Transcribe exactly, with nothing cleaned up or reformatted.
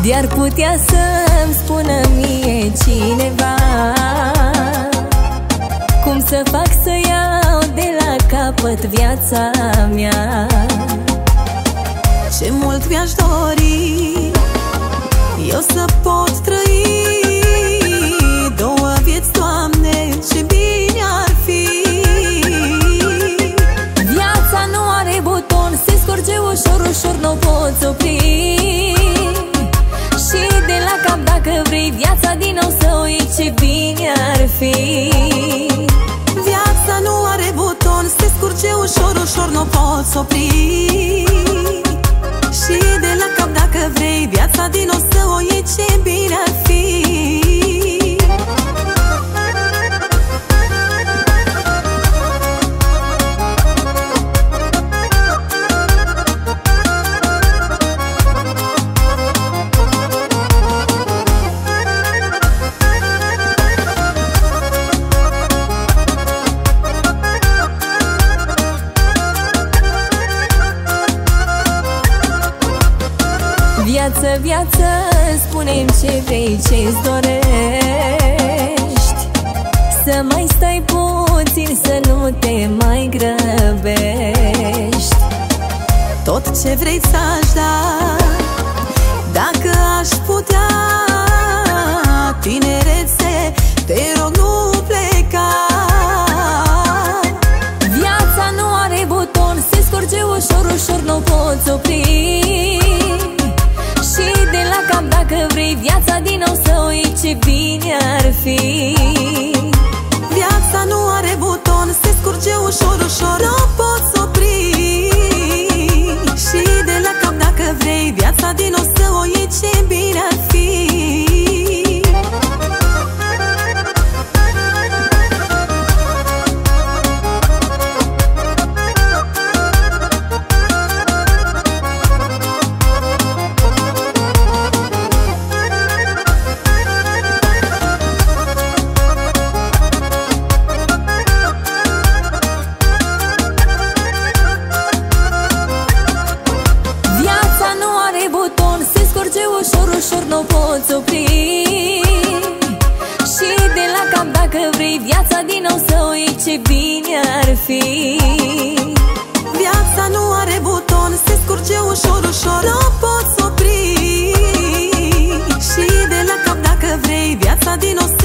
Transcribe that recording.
De-ar putea să-mi spună mie cineva cum să fac să iau de la capăt viața mea. Ce mult mi-aș dori eu să pot trăi două vieți, Doamne, ce bine ar fi. Viața nu are buton, se scurge ușor, ușor, n-o poți opri. Și de la cap dacă vrei viața din nou să o iei, ce bine ar fi. Viața nu are buton, se scurge ușor, ușor, n-o poți opri. Și de la cap dacă vrei viața din nou să o iei, ce bine ar fi. Viață, viață, spune-mi ce vrei, ce-ți dorești. Să mai stai puțin, să nu te mai grăbești. Tot ce vrei ți-aș da, dacă aș putea. Tinerețe, te rog, nu pleca. Viața nu are buton, se scurge ușor, ușor, n-o poți opri. Și de la cap dacă vrei viața din nou să o iei, ce bine ar fi. Viața nu are buton, se scurge ușor, ușor, n-o poți opri. Și de la cap dacă vrei viața din nou să o iei, ce bine ar fi. Ușor, ușor, n-o poți opri. Și de la cap dacă vrei viața din nou să o iei, ce bine ar fi. Viața nu are buton, se scurge ușor, ușor, n-o poți opri. Și de la cap dacă vrei viața din nou